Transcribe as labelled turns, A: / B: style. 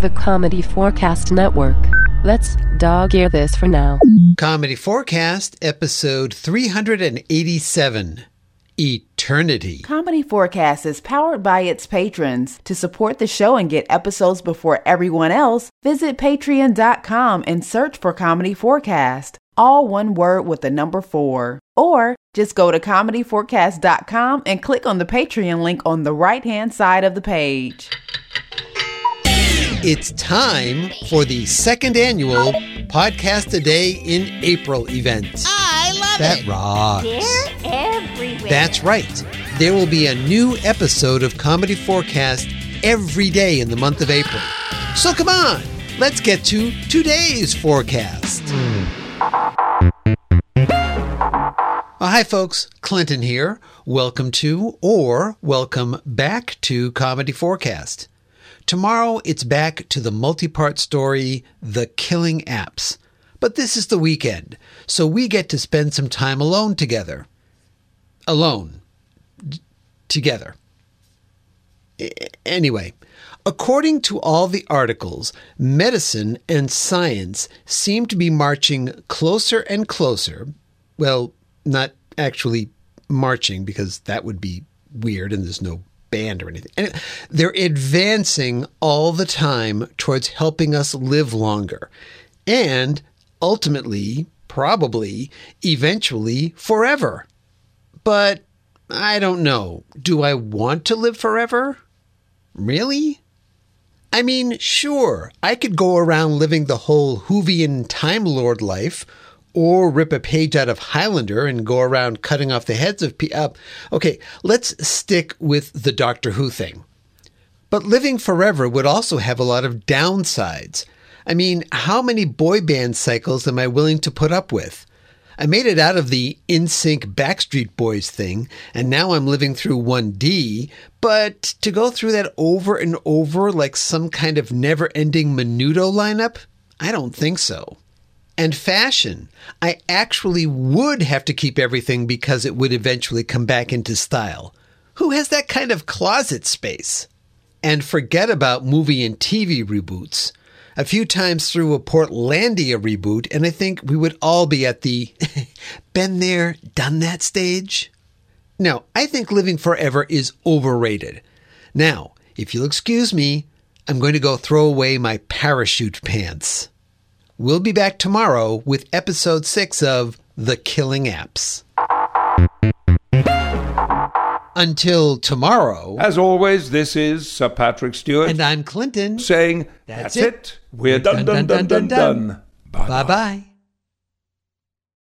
A: the Comedy Forecast Network. Let's dog-ear this for now.
B: Comedy Forecast, episode 387, Eternity.
C: Comedy Forecast is powered by its patrons. To support the show and get episodes before everyone else, visit patreon.com and search for Comedy Forecast. All one word with the number 4. Or just go to comedyforecast.com and click on the Patreon link on the right-hand side of the page.
B: It's time for the second annual Podcast a Day in April event.
D: I love
B: That
D: it.
B: rocks.
D: They're everywhere.
B: That's right. There will be a new episode of Comedy Forecast every day in the month of April. So come on, let's get to today's forecast. Hi folks, Clinton here. Welcome to, or welcome back to Comedy Forecast. Tomorrow it's back to the multi-part story, The Killing Apps. But this is the weekend, so we get to spend some time alone together. Together. Anyway, according to all the articles, medicine and science seem to be marching closer and closer. Well, not actually marching, because that would be weird and there's no band or anything. And they're advancing all the time towards helping us live longer. And ultimately, probably, eventually, forever. But I don't know. Do I want to live forever? Really? I mean, sure, I could go around living the whole Whovian Time Lord life, or rip a page out of Highlander and go around cutting off the heads of people. Okay, let's stick with the Doctor Who thing. But living forever would also have a lot of downsides. I mean, how many boy band cycles am I willing to put up with? I made it out of the NSYNC Backstreet Boys thing, and now I'm living through 1D, but to go through that over and over like some kind of never-ending Menudo lineup? I don't think so. And fashion. I actually would have to keep everything because it would eventually come back into style. Who has that kind of closet space? And forget about movie and TV reboots. A few times through a Portlandia reboot, and I think we would all be at the been there, done that stage. No, I think living forever is overrated. Now, if you'll excuse me, I'm going to go throw away my parachute pants. We'll be back tomorrow with episode 6 of The Killing Apps. Until tomorrow.
E: As always, this is Sir Patrick Stewart.
B: And I'm Clinton.
E: Saying, that's it. We're done.
B: Bye-bye.